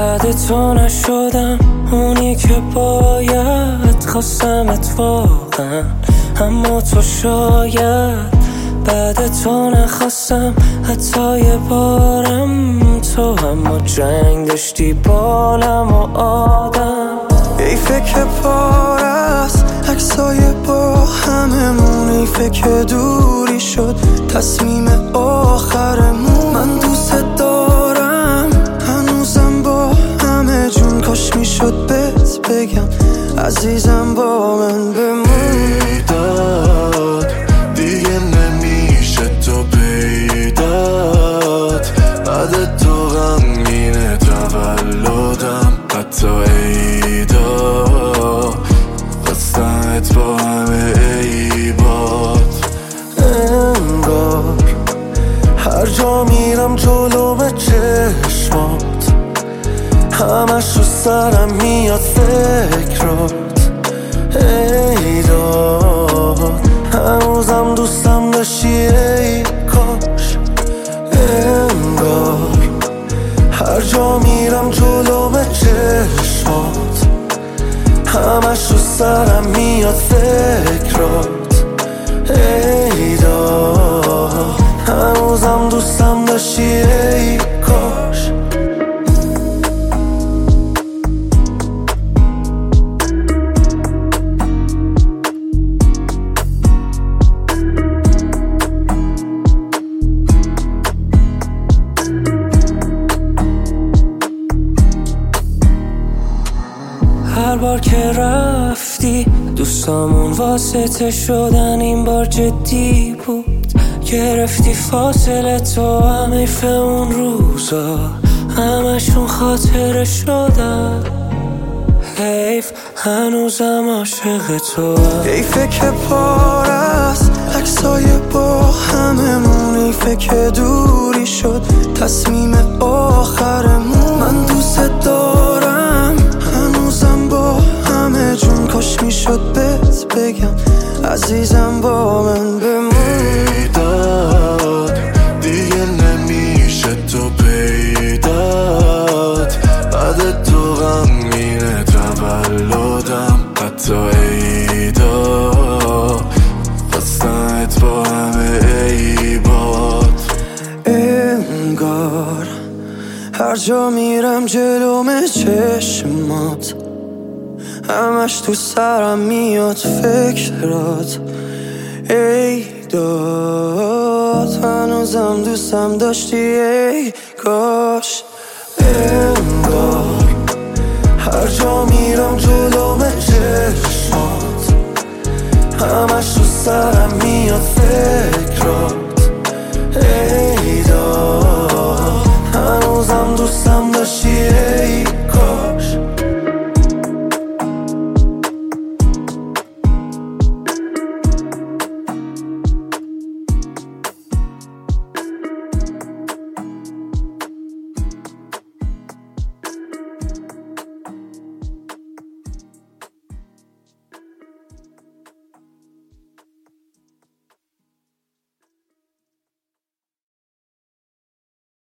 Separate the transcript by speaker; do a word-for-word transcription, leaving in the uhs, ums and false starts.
Speaker 1: بعد تو نشدم اونی که باید، خواستمت واقعا اما تو شاید بعد تو نخواستم حتی یه بارم تو، اما جنگ داشتی بالم و آدم.
Speaker 2: حیفه که پار است عکسای با هممون، حیفه که دوری شد تصمیم آخرمون. من دوست دارم هنوزم با همه جون، کاش میشد بهت بگم عزیزم با من بمون.
Speaker 3: بیداد دیگه نمیشه تو پیداد، بعد تو غمگینه تولدم حتی عیدا، خواستمت با همه عیبات.
Speaker 2: انگار هر جا میرم جلوم چشمات، همش رو سرم میاد فکرات. ای داد هنوزم دوستم داشتی ای کاش. انگار هر جا میرم جلوم چشمات، همش رو سرم میاد فکرات. ای داد هنوزم دوستم داشتی ای کاش.
Speaker 1: هر بار که رفتی دوستامون واسطه شدن، این بار جدی بود. گرفتی فاصله تو، هم حیف اون روزا همشون خاطره شدن. حیف هنوزم عاشق تو.
Speaker 2: حیفه که پار است عکسای با هممون، حیفه که دوری شد تصمیم آخرمون. من دوست دارم هنوزم با همه جون، کاش میشد بهت بگم عزیزم با من بمون.
Speaker 3: بیداد دیگه نمیشه تو پیداد، بعد تو غمگینه تولدم حتی عیدا، خواستمت با همه عیبات.
Speaker 2: انگار هر جا میرم جلوم چشمات، همش تو سرم میاد فکرات. ای داد هنوزم دوستم داشتی ای کاش. انگار هر جا میرم جلوم چشمات، همش تو سرم میاد فکرات.